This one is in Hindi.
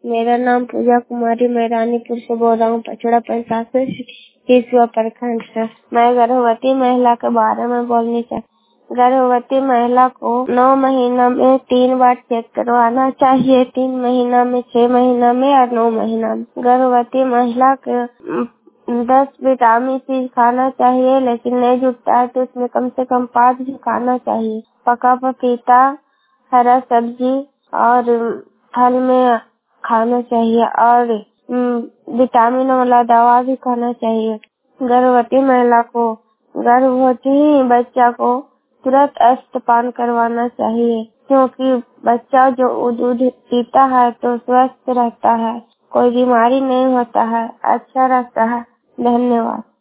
मेरा नाम पूजा कुमारी, मैं रानीपुर से बोल रहा हूँ, पचड़ा पंचायत से केसुआ प्रखंड से। मैं गर्भवती महिला के बारे में बोलनी चाहिए। गर्भवती महिला को 9 महीना में 3 बार चेक करवाना चाहिए, 3 महीना में, 6 महीना में और 9 महीना में। गर्भवती महिला के 10 विटामिन चीज खाना चाहिए, लेकिन नहीं जुटता है तो उसमें कम से कम 5 भी खाना चाहिए। पका पपीता, हरा सब्जी और फल में खाना चाहिए और विटामिन वाला दवा भी खाना चाहिए। गर्भवती महिला को, गर्भवती बच्चा को तुरंत स्तनपान करवाना चाहिए, क्योंकि बच्चा जो दूध पीता है तो स्वस्थ रहता है, कोई बीमारी नहीं होता है, अच्छा रहता है। धन्यवाद।